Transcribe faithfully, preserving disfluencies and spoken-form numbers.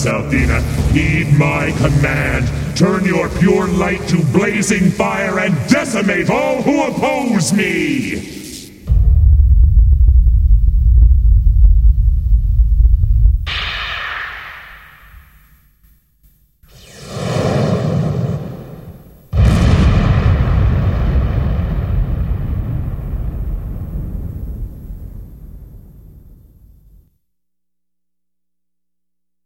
us, Althena. Heed my command. Turn your pure light to blazing fire and decimate all who oppose me!